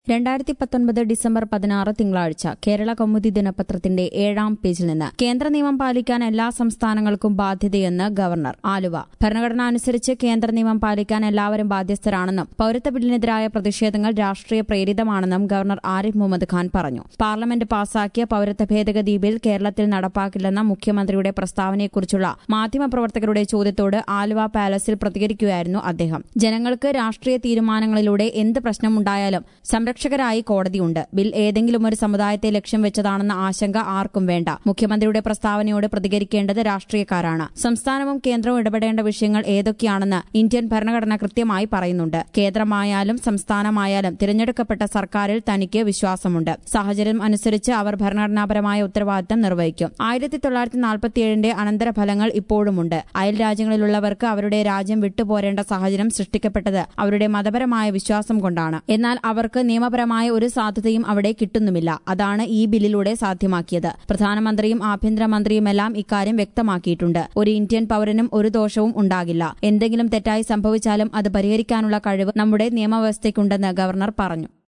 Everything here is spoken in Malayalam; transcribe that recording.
2019 ഡിസംബർ 16 തിങ്കളാഴ്ച കേരള കൗമുദി ദിനപത്രത്തിന്റെ 7-ാം പേജിൽ നിന്ന് കേന്ദ്ര നിയമം പാലിക്കാൻ എല്ലാ സംസ്ഥാനങ്ങൾക്കും ബാധ്യതയെന്ന് ഗവർണർ. ആലുവ. ഭരണഘടന അനുസരിച്ച് കേന്ദ്ര നിയമം പാലിക്കാൻ എല്ലാവരും ബാധ്യസ്ഥരാണെന്നും പൌരത്വ ബില്ലിനെതിരായ പ്രതിഷേധങ്ങൾ രാഷ്ട്രീയ പ്രേരിതമാണെന്നും ഗവർണർ ആരിഫ് മുഹമ്മദ് ഖാൻ പറഞ്ഞു. പാർലമെന്റ് പാസാക്കിയ പൌരത്വ ഭേദഗതി ബിൽ കേരളത്തിൽ നടപ്പാക്കില്ലെന്ന മുഖ്യമന്ത്രിയുടെ പ്രസ്താവനയെക്കുറിച്ചുള്ള മാധ്യമപ്രവർത്തകരുടെ ചോദ്യത്തോട് ആലുവ പാലസിൽ പ്രതികരിക്കുകയായിരുന്നു അദ്ദേഹം. ജനങ്ങൾക്ക് രാഷ്ട്രീയ തീരുമാനങ്ങളിലൂടെ എന്ത് പ്രശ്നമുണ്ടായാലും സംരക്ഷകരായി കോടതിയുണ്ട്. ബിൽ ഏതെങ്കിലും ഒരു സമുദായത്തെ ലക്ഷ്യം വെച്ചതാണെന്ന ആശങ്ക ആർക്കും വേണ്ട. മുഖ്യമന്ത്രിയുടെ പ്രസ്താവനയോട് പ്രതികരിക്കേണ്ടത് രാഷ്ട്രീയക്കാരാണ്. സംസ്ഥാനവും കേന്ദ്രവും ഇടപെടേണ്ട വിഷയങ്ങൾ ഏതൊക്കെയാണെന്ന് ഇന്ത്യൻ ഭരണഘടന കൃത്യമായി പറയുന്നുണ്ട്. കേന്ദ്രമായാലും സംസ്ഥാനമായാലും തിരഞ്ഞെടുക്കപ്പെട്ട സർക്കാരിൽ തനിക്ക് വിശ്വാസമുണ്ട്. സാഹചര്യം അനുസരിച്ച് അവർ ഭരണഘടനാപരമായ ഉത്തരവാദിത്തം നിർവഹിക്കും. 1947 അനന്തരഫലങ്ങൾ ഇപ്പോഴുമുണ്ട്. അയൽ രാജ്യങ്ങളിലുള്ളവർക്ക് അവരുടെ രാജ്യം വിട്ടുപോരേണ്ട സാഹചര്യം സൃഷ്ടിക്കപ്പെട്ടത് അവരുടെ മതപരമായ വിശ്വാസം കൊണ്ടാണ്. എന്നാൽ അവർക്ക് നിയമപരമായ ഒരു സാധ്യതയും അവിടെ കിട്ടുന്നുമില്ല. അതാണ് ഈ ബില്ലിലൂടെ സാധ്യമാക്കിയത്. പ്രധാനമന്ത്രിയും ആഭ്യന്തരമന്ത്രിയുമെല്ലാം ഇക്കാര്യം വ്യക്തമാക്കിയിട്ടുണ്ട്. ഒരു ഇന്ത്യൻ പൌരനും ഒരു ദോഷവും ഉണ്ടാകില്ല. എന്തെങ്കിലും തെറ്റായി സംഭവിച്ചാലും അത് പരിഹരിക്കാനുള്ള കഴിവ് നമ്മുടെ നിയമവ്യവസ്ഥയ്ക്കുണ്ടെന്ന് ഗവർണർ പറഞ്ഞു.